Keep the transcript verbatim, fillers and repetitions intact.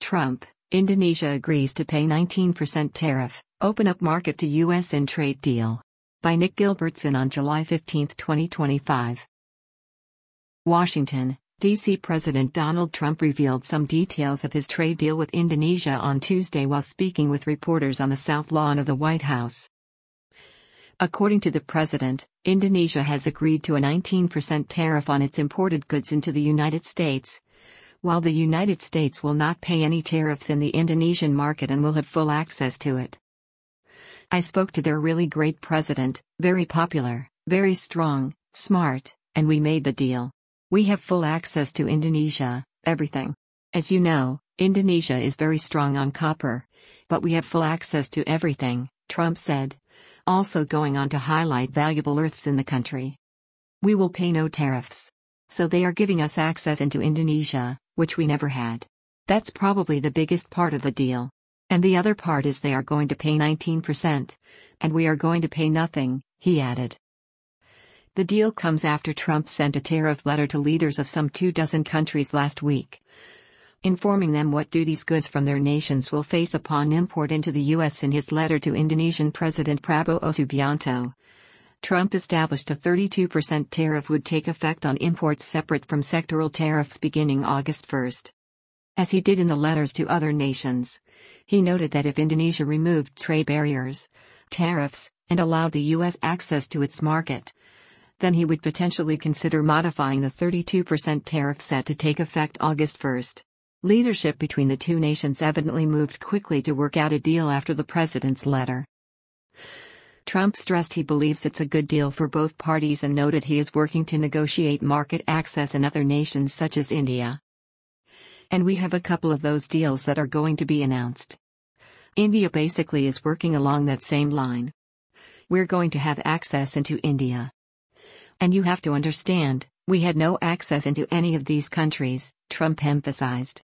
Trump, Indonesia agrees to pay nineteen percent tariff, open up market to U S in trade deal. By Nick Gilbertson on July fifteenth, twenty twenty-five. Washington, D C President Donald Trump revealed some details of his trade deal with Indonesia on Tuesday while speaking with reporters on the South Lawn of the White House. According to the president, Indonesia has agreed to a nineteen percent tariff on its imported goods into the United States, while the United States will not pay any tariffs in the Indonesian market and will have full access to it. I spoke to their really great president, very popular, very strong, smart, and we made the deal. We have full access to Indonesia, everything. As you know, Indonesia is very strong on copper, but we have full access to everything, Trump said, also going on to highlight valuable earths in the country. We will pay no tariffs. So they are giving us access into Indonesia, which we never had. That's probably the biggest part of the deal. And the other part is they are going to pay nineteen percent, and we are going to pay nothing, he added. The deal comes after Trump sent a tariff letter to leaders of some two dozen countries last week, informing them what duties goods from their nations will face upon import into the U S. In his letter to Indonesian President Prabowo Subianto, Trump established a thirty-two percent tariff would take effect on imports separate from sectoral tariffs beginning August first. As he did in the letters to other nations, he noted that if Indonesia removed trade barriers, tariffs, and allowed the U S access to its market, then he would potentially consider modifying the thirty-two percent tariff set to take effect August first. Leadership between the two nations evidently moved quickly to work out a deal after the president's letter. Trump stressed he believes it's a good deal for both parties and noted he is working to negotiate market access in other nations such as India. And we have a couple of those deals that are going to be announced. India basically is working along that same line. We're going to have access into India. And you have to understand, we had no access into any of these countries, Trump emphasized.